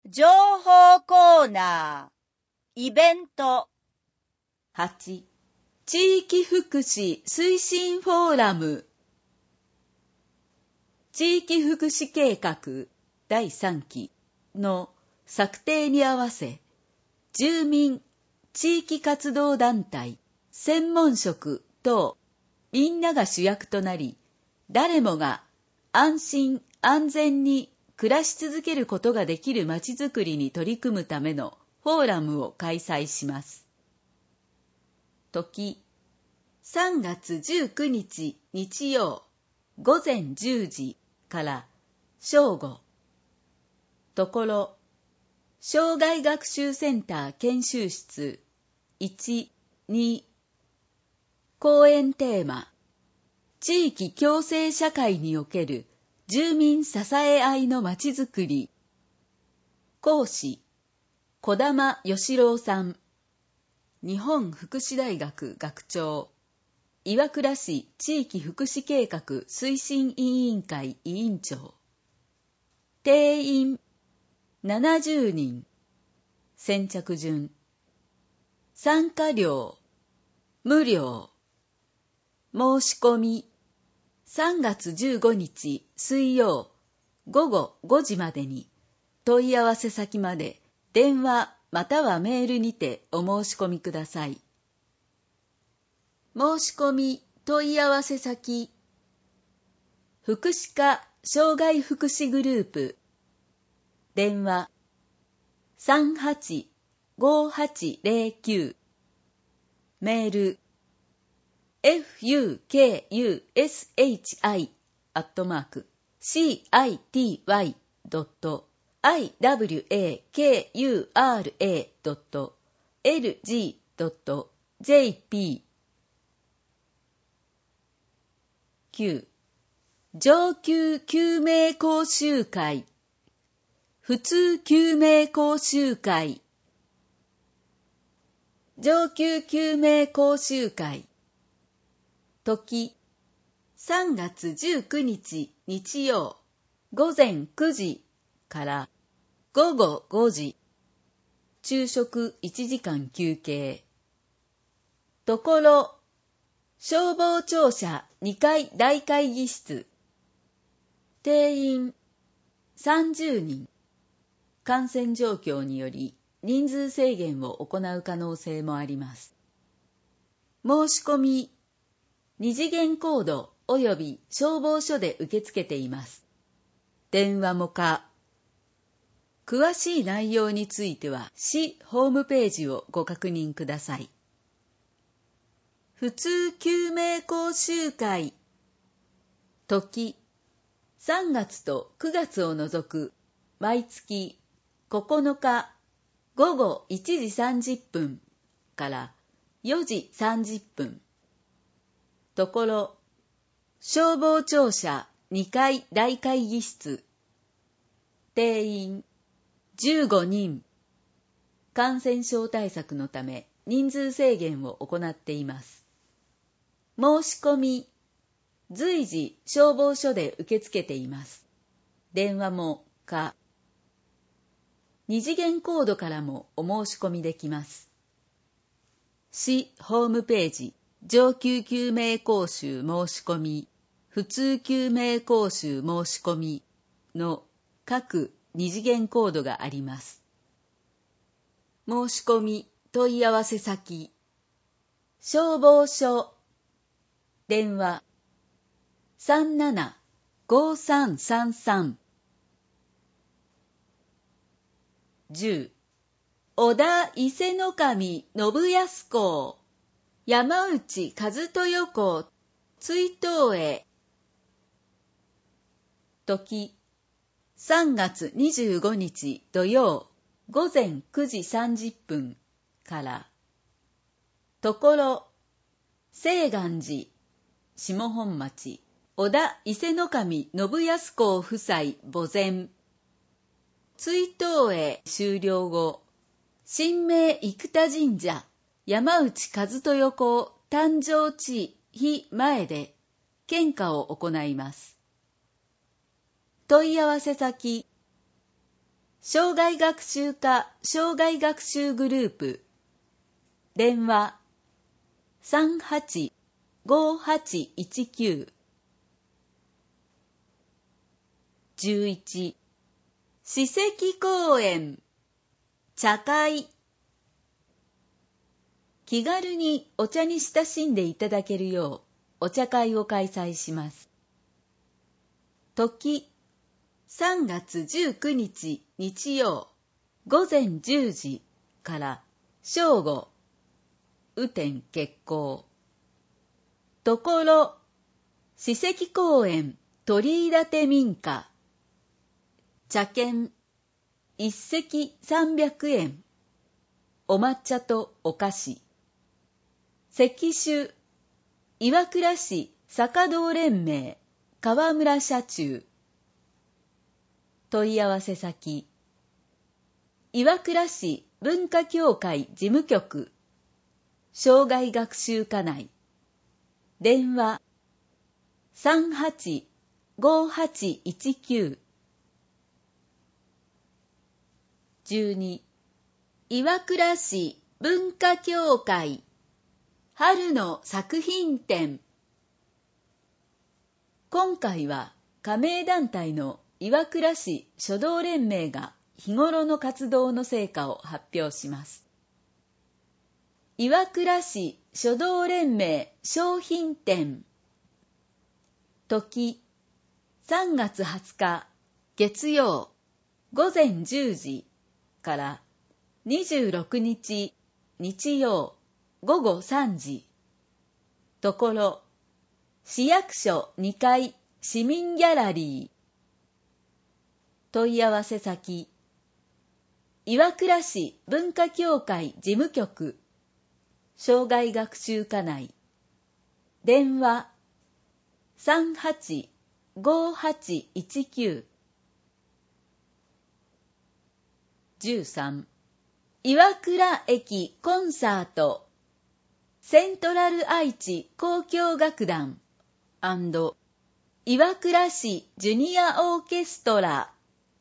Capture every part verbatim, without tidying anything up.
情報コーナー、イベント。 はち. 地域福祉推進フォーラム。地域福祉計画だいさんきの策定に合わせ、住民、地域活動団体、専門職等、みんなが主役となり、誰もが安心安全に暮らし続けることができるまちづくりに取り組むためのフォーラムを開催します。時、さんがつじゅうくにち日曜ごぜんじゅうじから正午。ところ、障害学習センター研修室いち、に。講演テーマ、地域共生社会における住民支え合いのまちづくり。講師、児玉義郎さん。日本福祉大学学長。岩倉市地域福祉計画推進委員会委員長。定員ななじゅうにん。先着順。参加料無料。申し込みさんがつじゅうごにち水曜ごごごじまでに、問い合わせ先まで電話またはメールにてお申し込みください。申し込み問い合わせ先、福祉課障害福祉グループ、電話 さんはちごはちゼロきゅう、メール エフユーケーユーエスエイチアイ アットマーク シーアイティーワイ ドット アイダブリューエーケーユーアールエー ドット エルジー ドット ジェーピー。きゅう. 上級救命講習会、普通救命講習会。上級救命講習会。時、さんがつじゅうくにち日曜ごぜんくじからごごごじ。昼食いちじかん休憩。ところ、消防庁舎にかい大会議室。定員さんじゅうにん。感染状況により人数制限を行う可能性もあります。申し込み、二次元コードおよび消防署で受け付けています。電話も可。詳しい内容については市ホームページをご確認ください。普通救命講習会。時、さんがつとくがつを除く毎月ここのかごごいちじさんじゅっぷんからよじさんじゅっぷん。ところ、消防庁舎にかい大会議室。定員じゅうごにん。感染症対策のため人数制限を行っています。申し込み、随時消防署で受け付けています。電話も可。二次元コードからもお申し込みできます。市ホームページ、上級救命講習申し込み、普通救命講習申し込みの各二次元コードがあります。申し込み問い合わせ先、消防署、電話 さんななごさんさんさん。じゅう. 小田伊勢守信康公、山内和豊公追悼へ。時、さんがつにじゅうごにち土曜ごぜんくじさんじゅっぷんから。ところ、清願寺、下本町、小田伊勢守信康公夫妻墓前。追悼会終了後、神明生田神社山内和豊公誕生地日前で献花を行います。問い合わせ先、 障害学習課障害学習グループ電話 さんはちごはちいちきゅう じゅういち史跡公園茶会気軽にお茶に親しんでいただけるようお茶会を開催します。時さんがつじゅうくにち日曜ごぜんじゅうじから正午雨天決行。ところ史跡公園鳥居立民家茶券一席さんびゃくえんお抹茶とお菓子石酒岩倉市坂道連盟河村社中問い合わせ先岩倉市文化協会事務局障害学習課内電話 さんはちごはちいちきゅう じゅうに岩倉市文化協会春の作品展今回は加盟団体の岩倉市書道連盟が日頃の活動の成果を発表します。岩倉市書道連盟商品展時さんがつはつか月曜ごぜんじゅうじからにじゅうろくにち日曜ごごさんじところ市役所にかい市民ギャラリー問い合わせ先岩倉市文化協会事務局障害学習課内電話 さんはちごはちいちきゅう じゅうさん岩倉駅コンサートセントラル愛知交響楽団&岩倉市ジュニアオーケストラ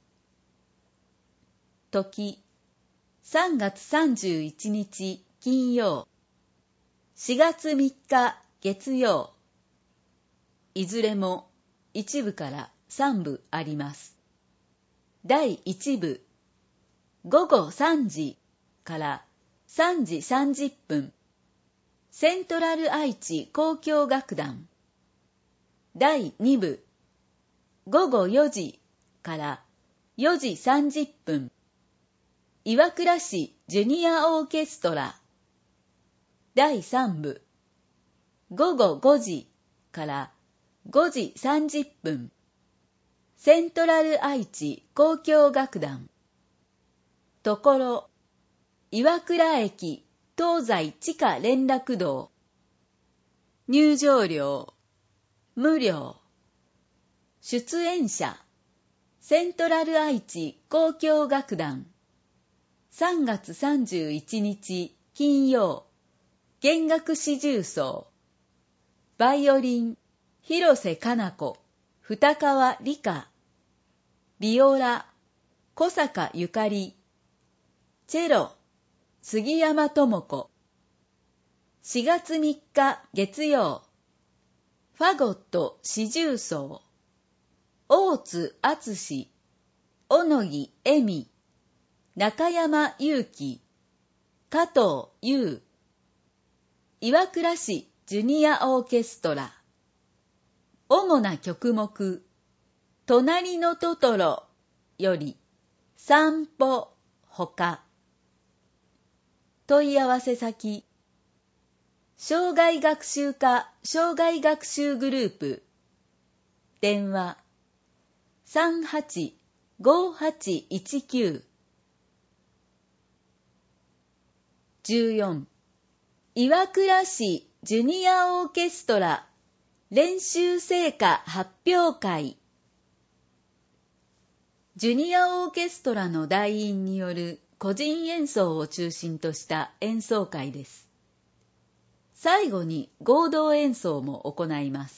時さんがつさんじゅういちにち金曜しがつみっか月曜いずれも一部から三部あります。だいいち部ごごさんじからさんじさんじゅっぷんセントラル愛知交響楽団だいに部ごごよじからよじさんじゅっぷん岩倉市ジュニアオーケストラだいさん部ごごごじからごじさんじゅっぷんセントラル愛知交響楽団ところ岩倉駅東西地下連絡道入場料無料出演者セントラル愛知交響楽団さんがつさんじゅういちにち金曜弦楽四重奏バイオリン広瀬かな子二川理香ビオラ小坂ゆかりチェロ杉山智子しがつみっか月曜ファゴット四重奏大津敦史小野木恵美中山祐希加藤優岩倉市ジュニアオーケストラ主な曲目隣のトトロより散歩ほか問い合わせ先障害学習課障害学習グループ電話 さんはちごはちいちきゅう じゅうよん岩倉市ジュニアオーケストラ練習成果発表会ジュニアオーケストラの団員による個人演奏を中心とした演奏会です。最後に合同演奏も行います。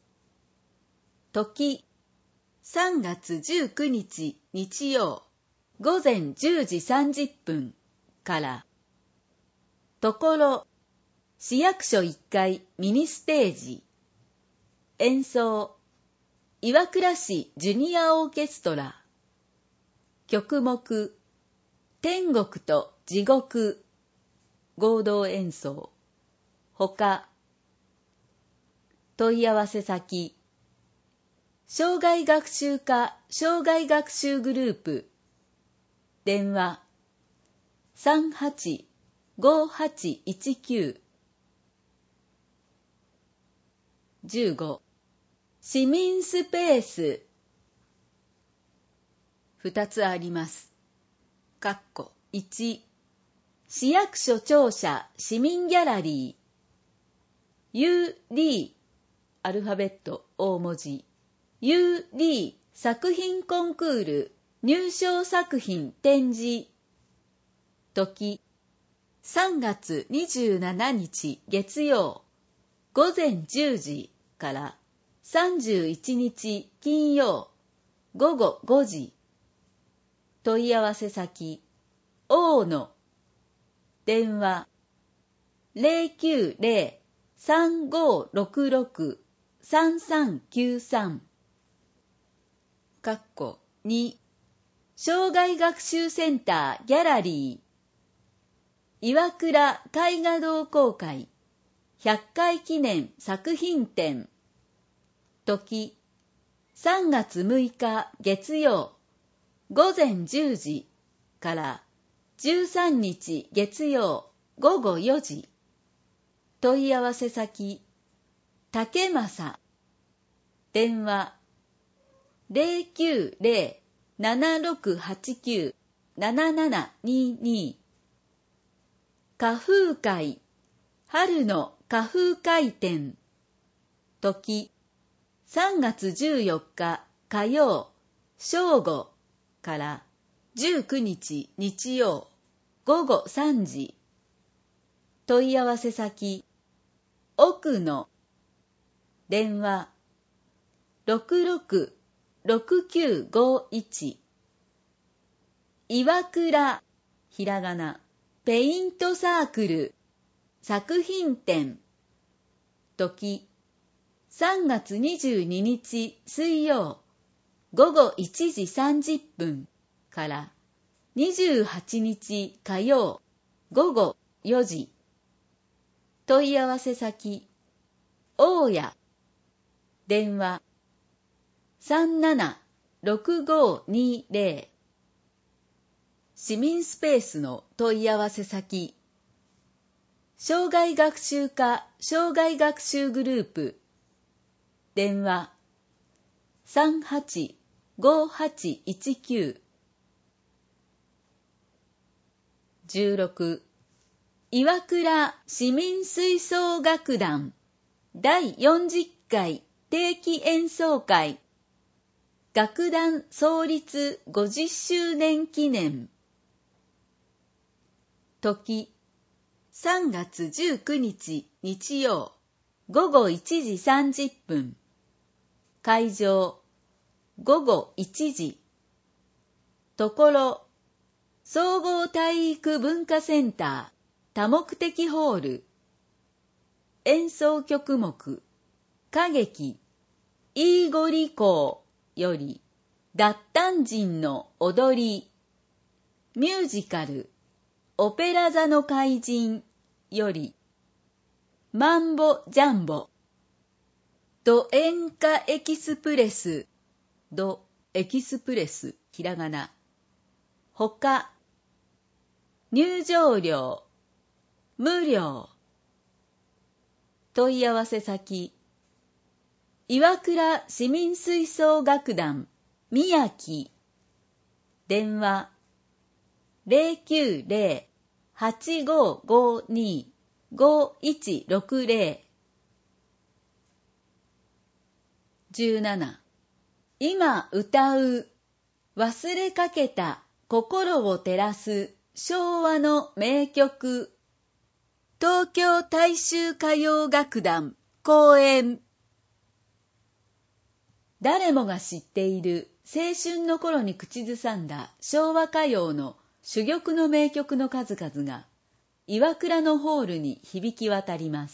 時さんがつじゅうくにち日曜ごぜんじゅうじさんじゅっぷんから、ところ、市役所いっかいミニステージ、演奏、岩倉市ジュニアオーケストラ、曲目、天国と地獄、合同演奏、ほか、問い合わせ先、障害学習課障害学習グループ、電話、さんはちごはちいちきゅう。じゅうご、市民スペース。ふたつあります。かっこいち、市役所庁舎市民ギャラリー。ユーディー、アルファベット大文字。ユーディー 作品コンクール入賞作品展示。時、さんがつにじゅうしちにち月曜、ごぜんじゅうじからさんじゅういちにち金曜、ごごごじ。問い合わせ先、大野。電話、ゼロきゅうゼロ さんごろくろく さんさんきゅうさん。かっこに、障害学習センターギャラリー。岩倉絵画同好会ひゃっかい記念作品展。時、さんがつむいか月曜、ごぜんじゅうじからじゅうさんにち月曜ごごよじ。問い合わせ先、竹正。電話、ゼロきゅうゼロ ななろくはちきゅう ななななにに。花風会、春の花風会展。時、さんがつじゅうよっか火曜、正午からじゅうくにち日曜、ごごさんじ。問い合わせ先、奥野。電話、ろくろくろくきゅうごいち。岩倉、ひらがな、ペイントサークル、作品展。時、さんがつにじゅうににち水曜、ごごいちじさんじゅっぷんからにじゅうはちにち火曜、ごごよじ。問い合わせ先、大谷。電話、さんななろくごにゼロ。市民スペースの問い合わせ先、障害学習課障害学習グループ。電話、さんはちごはちいちきゅう。じゅうろく、岩倉市民吹奏楽団だいよんじゅっかい定期演奏会楽団創立ごじゅっしゅうねん記念。時、さんがつじゅうくにち日曜、ごごいちじさんじゅっぷん。会場、ごごいちじ。ところ、総合体育文化センター多目的ホール。演奏曲目、歌劇、イーゴリ校より、脱炭人の踊り。ミュージカル、オペラ座の怪人より、マンボジャンボ。ド演歌エキスプレス、ドエキスプレス、ひらがな。ほか、入場料、無料。問い合わせ先、岩倉市民吹奏楽団宮城。電話、ゼロきゅうゼロ はちごごに ごいちろくゼロ。じゅうなな、今歌う忘れかけた心を照らす昭和の名曲。東京大衆歌謡楽団公演。誰もが知っている青春の頃に口ずさんだ昭和歌謡の珠玉の名曲の数々が岩倉のホールに響き渡ります。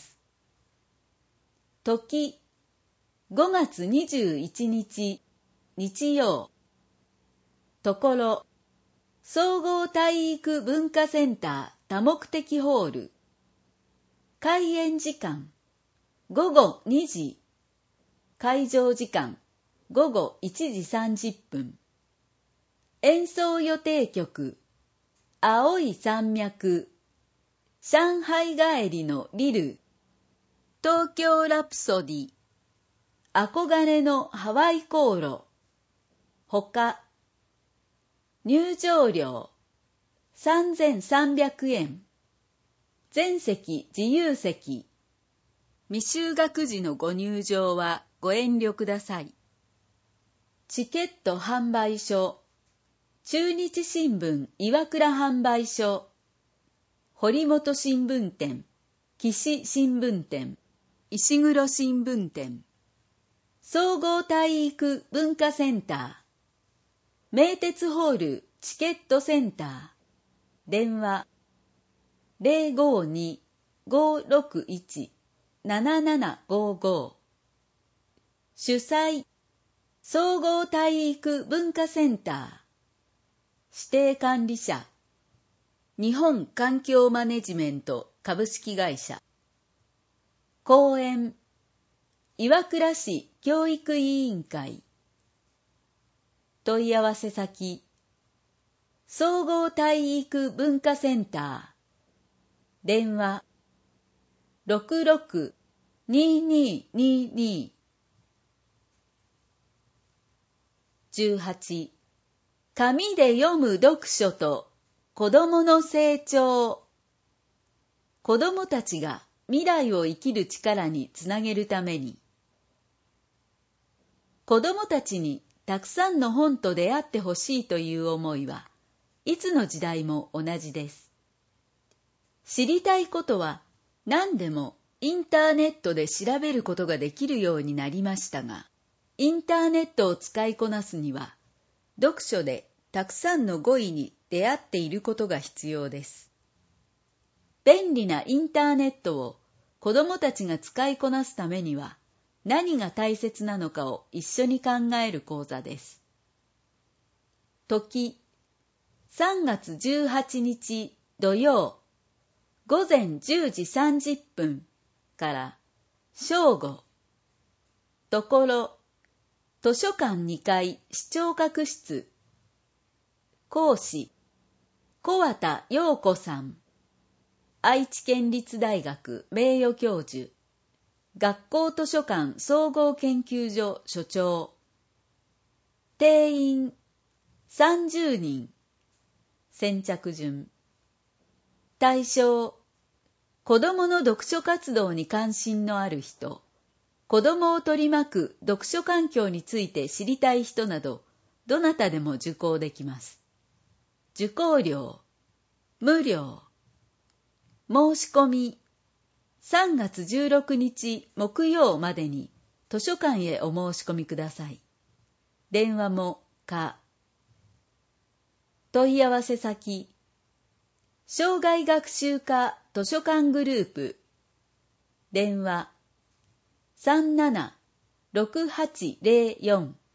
時、ごがつにじゅういちにち、日曜。ところ、総合体育文化センター多目的ホール。開演時間、ごごにじ。会場時間、ごごいちじさんじゅっぷん。演奏予定曲、青い山脈、上海帰りのリル、東京ラプソディ、憧れのハワイ航路、ほか。入場料、さんぜんさんびゃくえん。全席自由席。未就学時のご入場はご遠慮ください。チケット販売所、中日新聞岩倉販売所、堀本新聞店、岸新聞店、石黒新聞店、総合体育文化センター、名鉄ホールチケットセンター、電話 ゼロごに ごろくいち ななななごご。主催、総合体育文化センター、指定管理者、日本環境マネジメント株式会社。講演、岩倉市教育委員会。問い合わせ先、総合体育文化センター、電話 ろくろく にーにーにーにー。じゅうはち、紙で読む読書と子どもの成長。子どもたちが未来を生きる力につなげるために、子どもたちにたくさんの本と出会ってほしいという思いはいつの時代も同じです。知りたいことは何でもインターネットで調べることができるようになりましたが、インターネットを使いこなすには、読書でたくさんの語彙に出会っていることが必要です。便利なインターネットを子どもたちが使いこなすためには、何が大切なのかを一緒に考える講座です。時、さんがつじゅうはちにち土曜、ごぜんじゅうじさんじゅっぷんから正午。ところ、図書館にかい視聴覚室。講師、小畑陽子さん。愛知県立大学名誉教授。学校図書館総合研究所所長。定員さんじゅうにん。先着順。対象、子どもの読書活動に関心のある人、子どもを取り巻く読書環境について知りたい人など、どなたでも受講できます。受講料、無料。申し込み、さんがつじゅうろくにち木曜までに図書館へお申し込みください。電話も可。問い合わせ先、生涯学習科図書館グループ。電話 さんなな ろくはちゼロよん。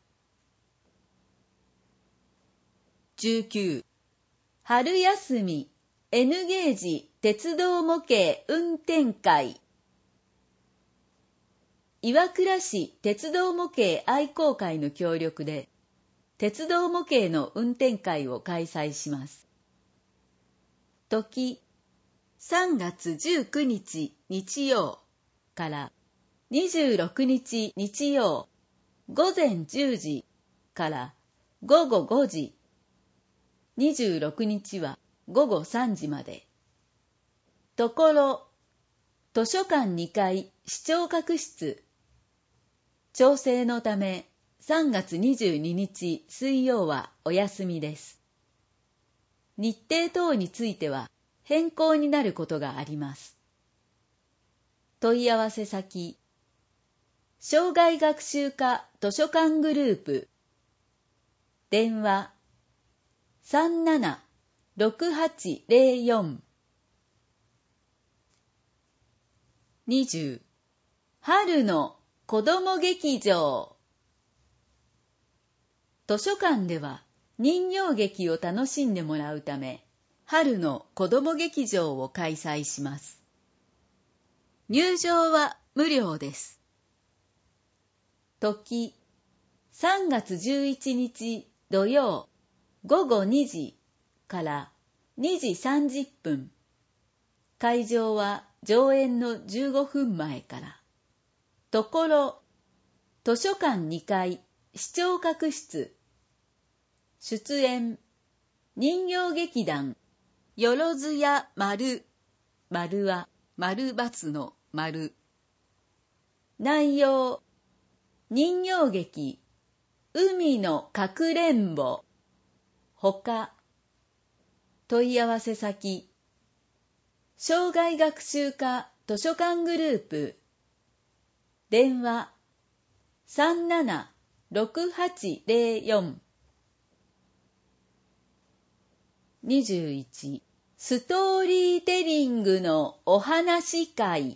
じゅうきゅう、春休み N ゲージ鉄道模型運転会。岩倉市鉄道模型愛好会の協力で、鉄道模型の運転会を開催します。時、さんがつじゅうくにち日曜からにじゅうろくにち日曜ごぜんじゅうじからごごごじ。にじゅうろくにちはごごさんじまで。ところ、図書館にかい視聴覚室。調整のためさんがつにじゅうににち水曜はお休みです。日程等については変更になることがあります。問い合わせ先、生涯学習科図書館グループ。 電話 さんななろくはちゼロよん。にじゅう春の子ども劇場。図書館では人形劇を楽しんでもらうため、春の子ども劇場を開催します。入場は無料です。時、さんがつじゅういちにち土曜ごごにじからにじさんじゅっぷん。会場は上演のじゅうごふんまえから。ところ、図書館にかい視聴覚室。出演、人形劇団、よろずや丸。丸は丸×の丸。内容、人形劇、海のかくれんぼ。ほか、問い合わせ先、生涯学習科図書館グループ。電話 さんななろくはちゼロよん。にじゅういちストーリーテリングのお話会。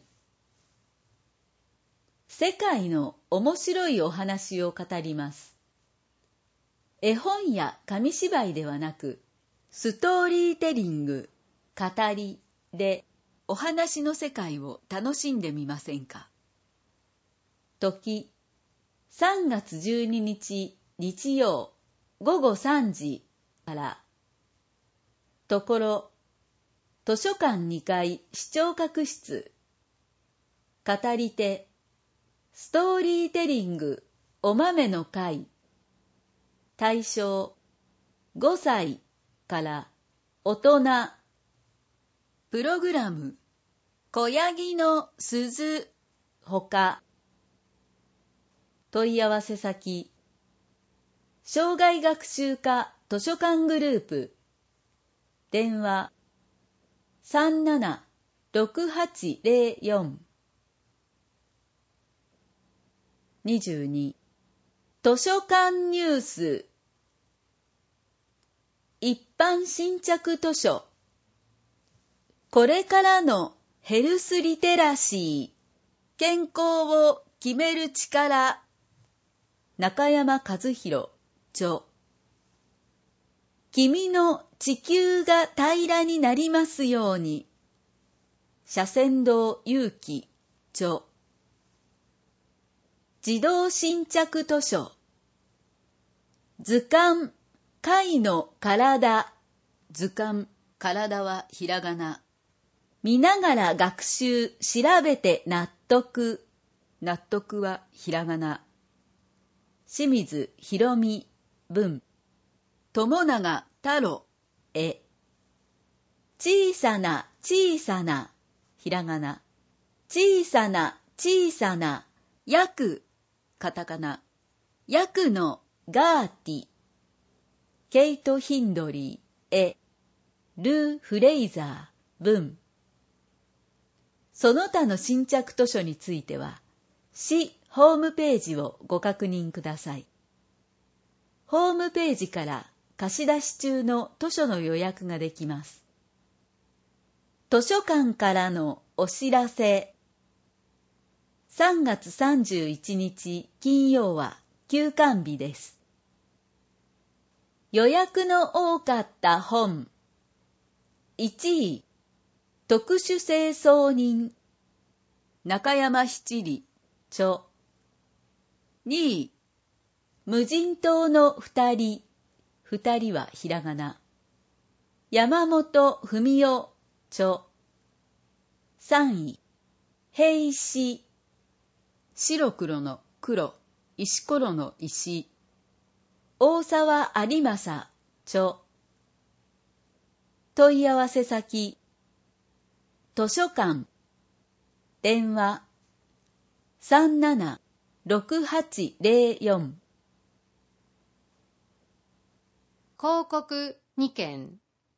世界の面白いお話を語ります。絵本や紙芝居ではなく、ストーリーテリング、語りでお話の世界を楽しんでみませんか。時、さんがつじゅうににち日曜ごごさんじから。ところ、図書館にかい視聴覚室。語り手、ストーリーテリングお豆の会。対象、ごさいから大人。プログラム、小ヤギの鈴ほか。問い合わせ先、生涯学習科図書館グループ。電話 さんななろくはちゼロよん。にじゅうに図書館ニュース。一般新着図書。これからのヘルスリテラシー。健康を決める力。中山和弘著。君の地球が平らになりますように。社船堂祐樹著。児童新着図書。図鑑貝の体。図鑑、体はひらがな。見ながら学習、調べて納得。納得はひらがな。清水博美文。友永太郎絵。小さな小さなひらがな。小さな小さな薬カタカナ。薬のガーティ。ケイト・ヒンドリー絵。ルー・フレイザー文。その他の新着図書については、市ホームページをご確認ください。ホームページから貸し出し中の図書の予約ができます。図書館からのお知らせ。さんがつさんじゅういちにち金曜は休館日です。予約の多かった本。いちい、特殊清掃人。中山七里著。にい、無人島の二人。二人はひらがな。山本文夫著。さんい、平石。白黒の黒、石ころの石。大沢有正著。問い合わせ先、図書館。電話 さんななろくはちゼロよん。 広告にけん。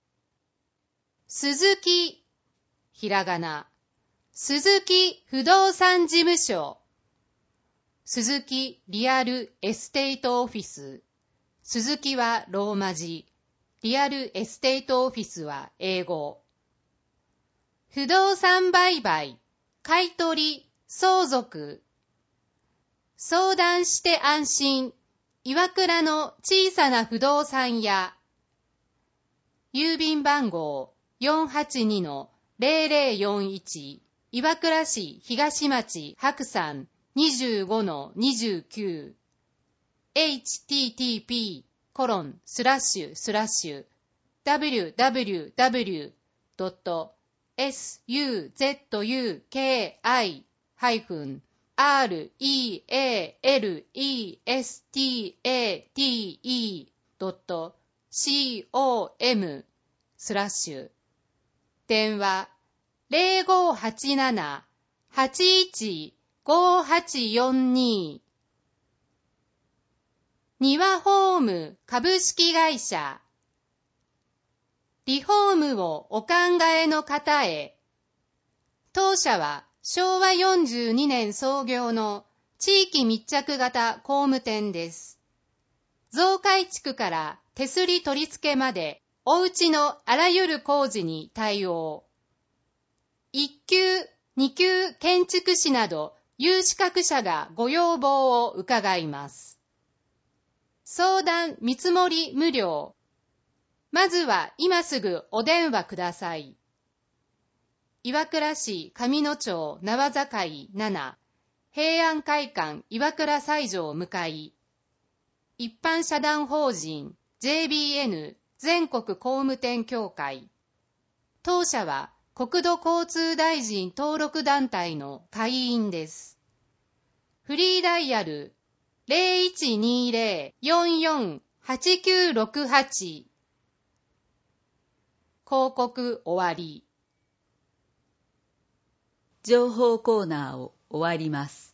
鈴木、ひらがな。鈴木不動産事務所。鈴木リアルエステートオフィス。 鈴木はローマ字、リアルエステートオフィスは英語。不動産売買、買取、相続。相談して安心、岩倉の小さな不動産屋。郵便番号 よんはちにのゼロゼロよんいち、岩倉市東町白山 にじゅうごのにじゅうきゅう。エイチティーティーピー コロンスラッシュスラッシュ ダブリューダブリューダブリュー ドット エスユーゼットユーケーアイ ハイフン アールイーエーエルイーエスティーエーティーイー ドット コム スラッシュ。電話 ゼロごはちなな はちいち ごはちよんに。庭ホーム株式会社。リフォームをお考えの方へ。当社はしょうわよんじゅうにねん創業の地域密着型工務店です。増改築から手すり取り付けまでおうちのあらゆる工事に対応。一級、二級建築士など有資格者がご要望を伺います。相談見積もり無料。まずは今すぐお電話ください。岩倉市上野町縄境なな、平安会館岩倉西条向かい。一般社団法人 ジェービーエヌ 全国工務店協会。当社は国土交通大臣登録団体の会員です。フリーダイヤル ゼロいちにゼロ よんよん はちきゅうろくはち。広告終わり。 情報コーナーを終わります。